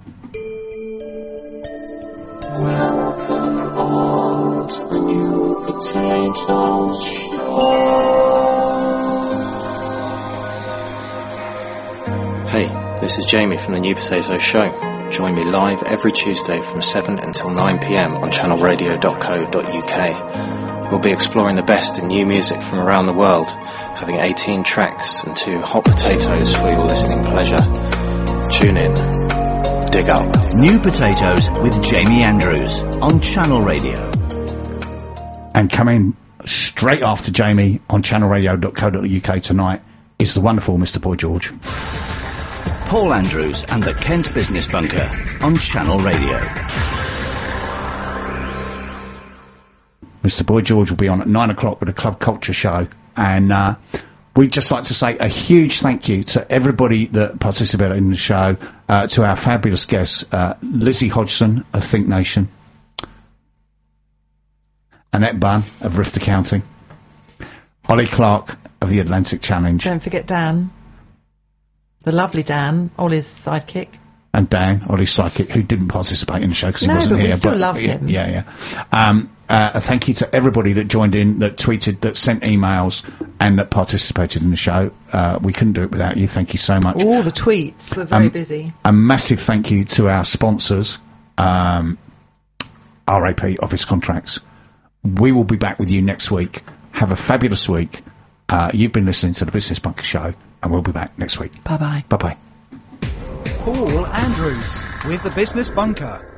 Welcome all to the New Potatoes Show. Hey, this is Jamie from the New Potatoes Show. Join me live every Tuesday from 7 until 9 p.m. on channelradio.co.uk. We'll be exploring the best in new music from around the world, having 18 tracks and 2 hot potatoes for your listening pleasure. Tune in. Dig up. New Potatoes with Jamie Andrews on Channel Radio. And coming straight after Jamie on channelradio.co.uk tonight is the wonderful Mr. Boy George. Paul Andrews and the Kent Business Bunker on Channel Radio. Mr. Boy George will be on at 9 o'clock with a Club Culture Show, and we'd just like to say a huge thank you to everybody that participated in the show, to our fabulous guests, Lizzie Hodgson of Think Nation, Annette Bunn of Rift Accounting, Ollie Clark of the Atlantic Challenge. Don't forget Dan. The lovely Dan, Ollie's sidekick. And Dan, Ollie's sidekick, who didn't participate in the show because he wasn't but here. We still love him. Yeah. A thank you to everybody that joined in, that tweeted, that sent emails, and that participated in the show. We couldn't do it without you. Thank you so much. All the tweets were very busy. A massive thank you to our sponsors, RAP Office Contracts. We will be back with you next week. Have a fabulous week. You've been listening to the Business Bunker Show, and we'll be back next week. Bye-bye. Bye-bye. Paul Andrews with the Business Bunker.